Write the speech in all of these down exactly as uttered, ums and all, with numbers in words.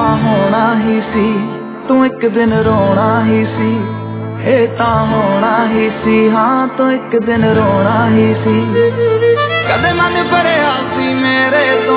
होना ही सी, तू एक दिन रोना ही सी। ये तां होना ही सी, हाँ तू एक दिन रोना ही सी। कदे मन भरिया सी मेरे तो,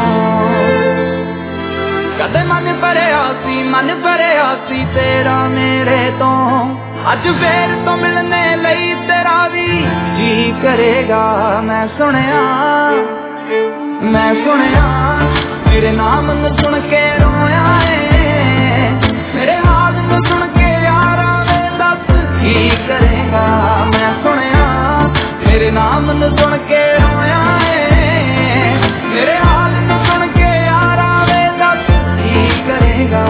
कदे मन भरिया सी, मन भरिया सी तेरा मेरे तो। अज फिर तो मिलने लई तेरा भी जी करेगा। मैं सुनिया, मैं सुनिया मेरे नाम नू सुन के रोया है, मेरे हाल नू सुन के यारा वे दस की करेगा। मैं सुनिया मेरे नाम नू सुन के रोया है, मेरे हाल नू सुन के यारा वे दस की करेगा।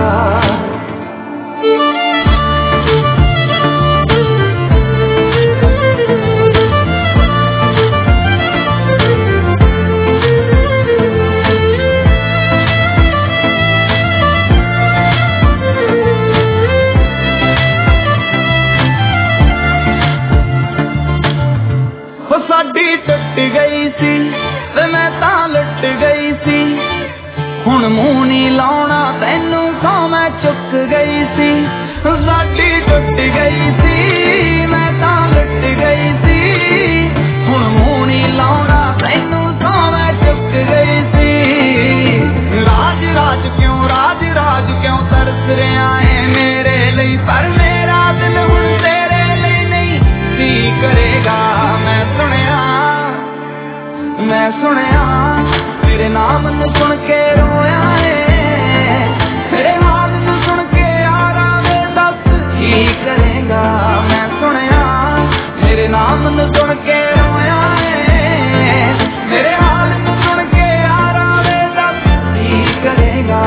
साडी टुट गई सी ते मैं तां लुट गई सी, हुण मूंह नी लाउणा तैनू सौ मैं चुक गई सी। साडी टुट गई सी मैं तां लुट गई सी, हुण मूंह नी लाउणा तैनू सौ मैं चुक गई सी। राज राज क्यों, राज राज क्यों तरस रहा है मेरे लिए, पर मेरा दिल हुण तेरे लिए नहीं सी करेगा। मैं सुनिया, मैं सुनिया तेरे नाम नू सुन के रोया है, तेरे हाल नू सुन के यारा वे दस की करेगा। मैं सुनिया तेरे नाम नू सुन के रोया है, मेरे हाल नू सुन के यारा वे दस की करेगा।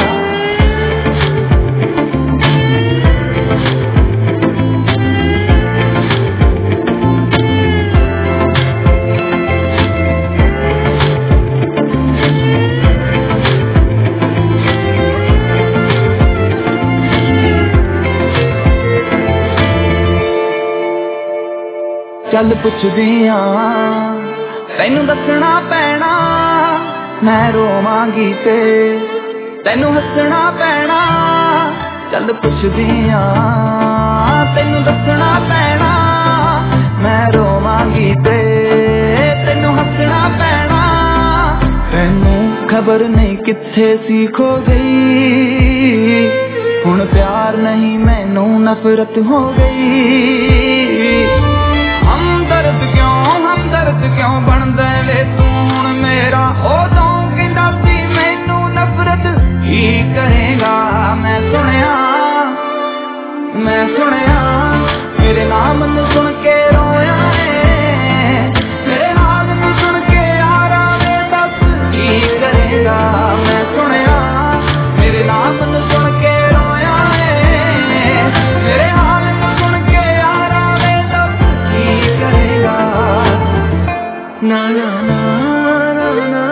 चल पुछदी हाँ तैनू दसना पैना, मैं रोवांगी ते तैनू हसना पैना। चल पुछदी हाँ तैनू दसना पैना, मैं रोवांगी ते तैनू हसना पैना। तैनू खबर नहीं किथे सी खो गई, हुण प्यार नहीं मैनू नफरत हो गई। हमदर्द क्यों, हमदर्द क्यों बनदा वे तू हुण मेरा, उदों कहंदा सी मैनू नफरत ही करेगा। मैं सुनिया, मैं सुनिया मेरे नाम नू सुन के रोया है, मेरे हाल नू सुन के यारा वे दस की करेगा। मैं सुनिया मेरे नाम नू सुन के रोया है, मेरे हाल नू सुन के यारा वे दस की करेगा। ना ना ना ना ना